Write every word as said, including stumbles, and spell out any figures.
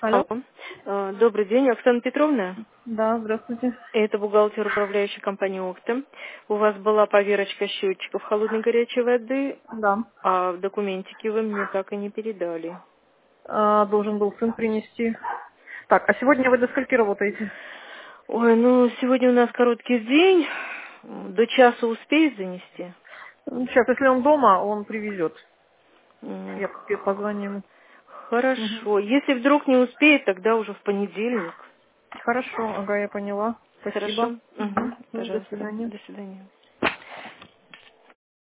Алло. Алло. Э, Добрый день, Оксана Петровна. Да, здравствуйте. Это бухгалтер управляющей компании «Окта». У вас была поверочка счетчиков холодной и горячей воды, Да. а документики вы мне так и не передали. А, должен был сын принести. Так, а сегодня вы до скольки работаете? Ой, ну сегодня у нас короткий день. До часа успеет занести? Ну, сейчас, если он дома, он привезет. М, Я п- позвоню ему. Мгм. Хорошо. Если вдруг не успеет, тогда уже в понедельник. Хорошо, ага, я поняла. Спасибо. Хорошо? Угу. Мгм. Ну, до Пожалуйста. свидания. До свидания.